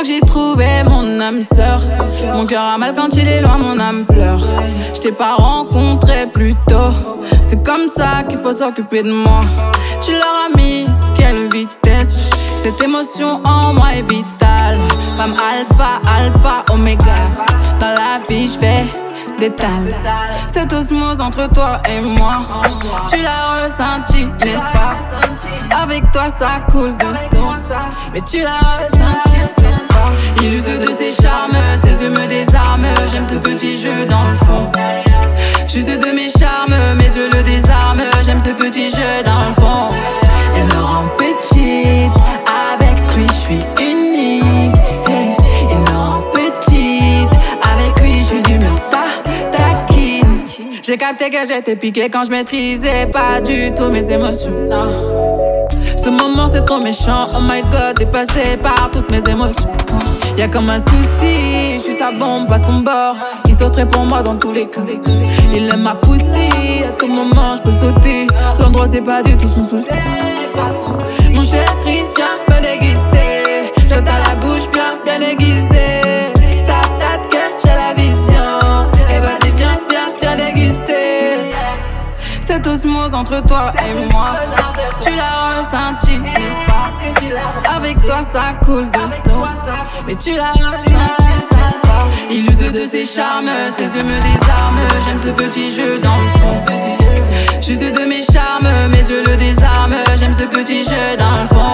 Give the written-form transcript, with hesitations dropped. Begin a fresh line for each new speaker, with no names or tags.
que j'ai trouvé mon âme sœur. Mon cœur a mal quand il est loin, mon âme pleure. Je t'ai pas rencontré plus tôt. C'est comme ça qu'il faut s'occuper de moi. Tu leur as mis quelle vitesse. Cette émotion en moi est vitale. Femme alpha, alpha, oméga. Dans la vie je fais détail. Cette osmose entre toi et moi, tu l'as ressenti, n'est-ce pas? Avec toi ça coule de source, mais tu l'as ressenti, n'est-ce pas? Il use de ses charmes, ses yeux me désarment. J'aime ce petit jeu dans le fond. J'use de mes charmes, mes yeux le désarment. J'aime ce petit jeu dans le fond. Elle me rend petite, avec lui je suis unique. Hey, il me rend petite, avec lui je suis d'humeur taquine. J'ai capté que j'étais piqué quand je maîtrisais pas du tout mes émotions. Non. Ce moment c'est trop méchant, oh my god, dépassé par toutes mes émotions. Y'a comme un souci, je suis sa bombe, pas son bord. Il sauterait pour moi dans tous les cas. Il aime ma poussée, à ce moment je peux sauter. L'endroit c'est pas du tout son souci. Mon chéri, viens me déguster. Je t'ai la bouche bien aiguisée. Ça date que j'ai la vision. Et vas-y viens déguster. Cette osmose entre toi et moi, tu l'as ressenti, n'est-ce pas? Avec toi ça coule de source, mais tu l'as ressenti, n'est-ce pas? Il use de ses charmes, ses yeux me désarment. J'aime ce petit jeu dans le fond. J'use de mes charmes, mes yeux le désarment. J'aime ce petit jeu dans le fond.